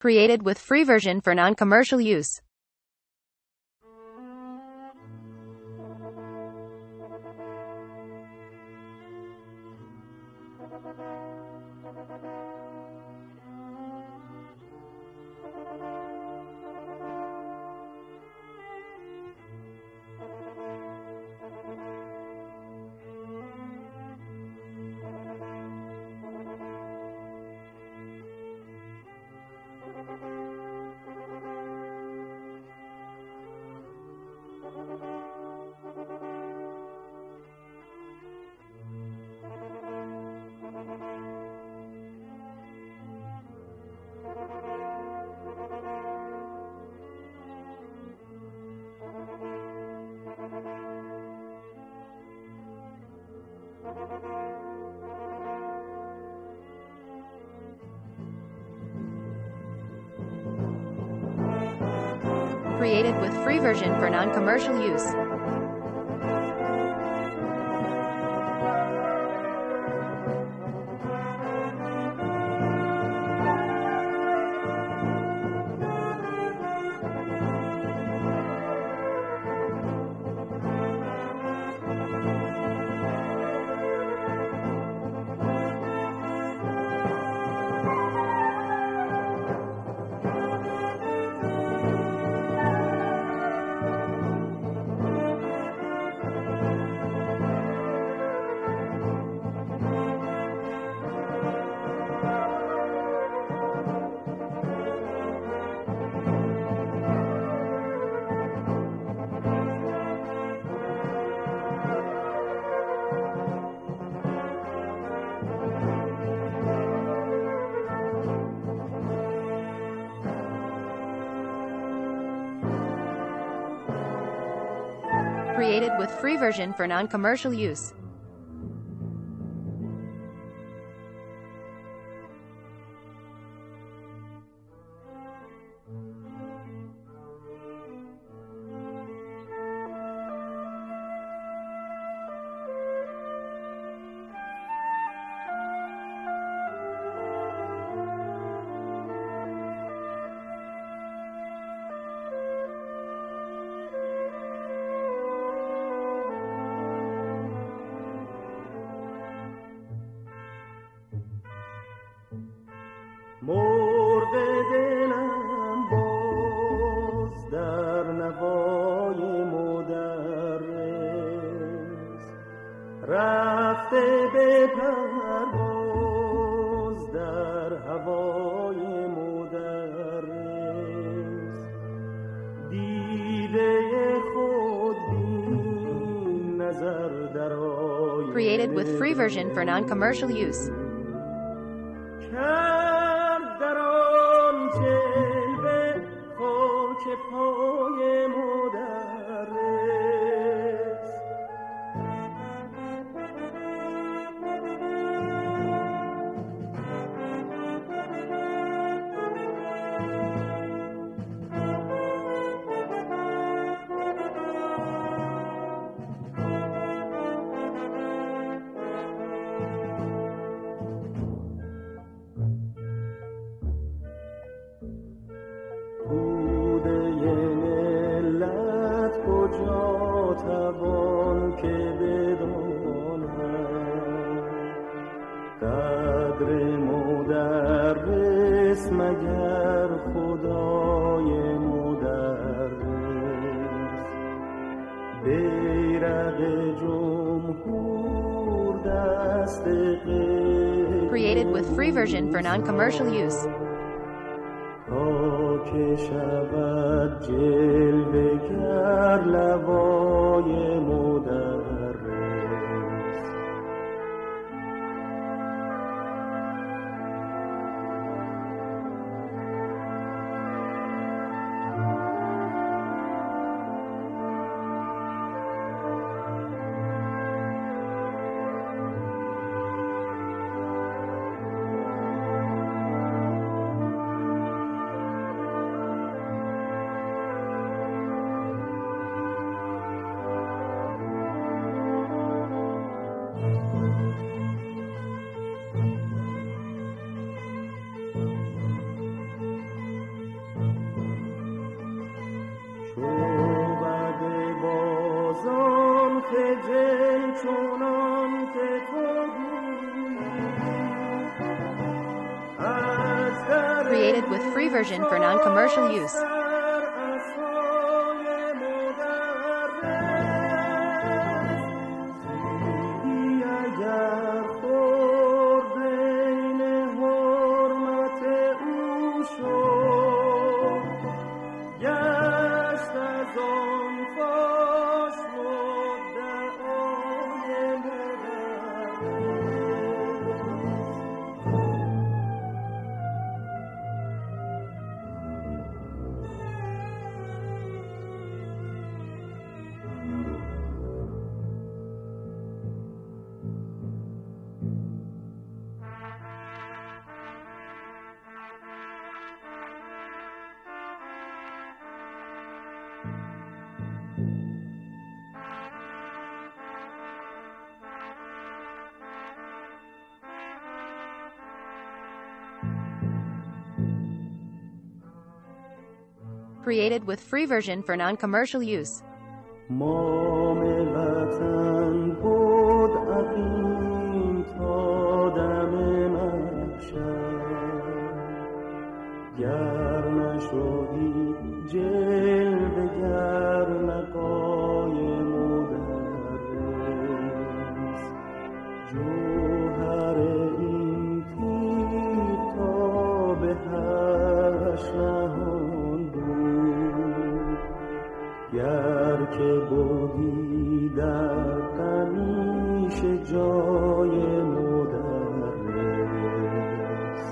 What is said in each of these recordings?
Created with free version for non-commercial use. Created with free version for non-commercial use. Created with free version for non-commercial use. مرغ دلم باز در نوای مدرس رفته به پرواز در هوای مدرس دیده خود بین نظر در آینه. Created with free version for non-commercial use. پای مدرس توان که بدانم قدر مدرس مگر خدای مدرس بیرق جمهور دست Created with free version for non-commercial use. که شود جلوه گر لوای مدرس Created with free version for non-commercial use. Created with free version for non-commercial use. مام وطن بود عقیم تا دم محشر گر نشدی جلوه گر لقای مدرس جوهر این تیغ تا به حشر نهان بود گر که بودی در قمیش جای مدرس.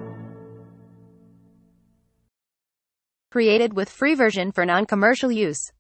Created with free version for non-commercial use.